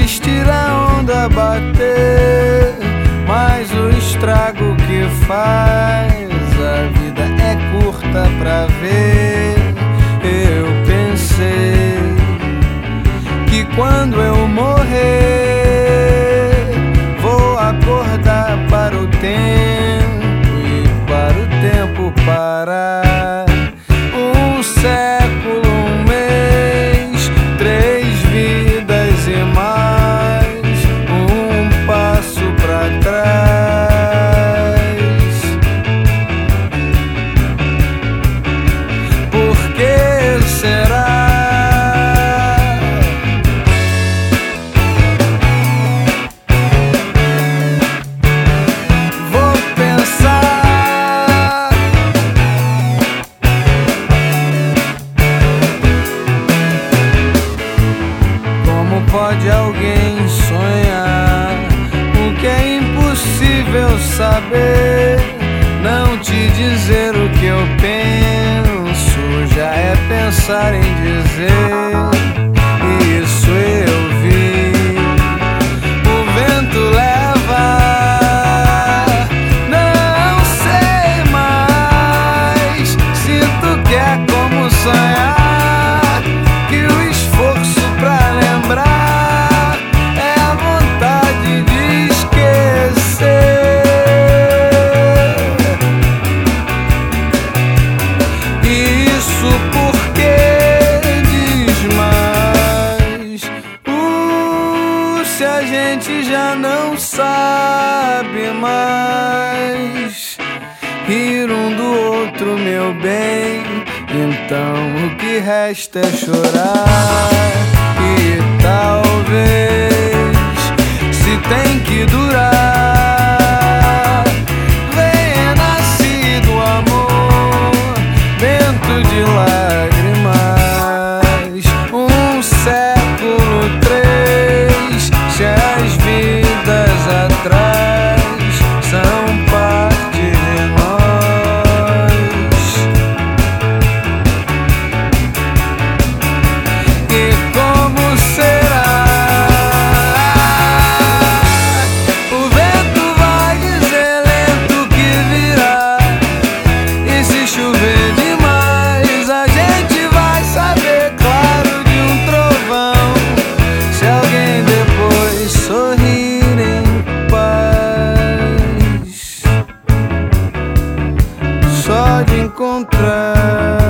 resistir a onda bater, mas o estrago que faz, a vida é curta pra ver. Eu pensei que quando eu morrer, vou acordar para o tempo e para o tempo parar. Um século, um mês, 3 vidas e mais um passo pra trás. Por que será? Vou pensar. Como pode alguém sonhar o que é impossível saber? Não te dizer o que eu penso já é pensar em dizer. Isso eu vi. O vento leva, não sei mais. Sinto que é como sonhar, que o esforço pra lembrar é a vontade de esquecer. Isso porque diz mais. Se a gente já não sabe mais rir um do outro, meu bem, então o que resta é chorar. E talvez, se tem que durar, venha nascido o amor, vento de lágrimas. Um século, 3, se as vidas atrás são parte de nós. E como será? O vento vai dizer lento que virá. E se chover demais, a gente vai saber claro de um trovão. Se alguém depois sorrir em paz, só de encontrar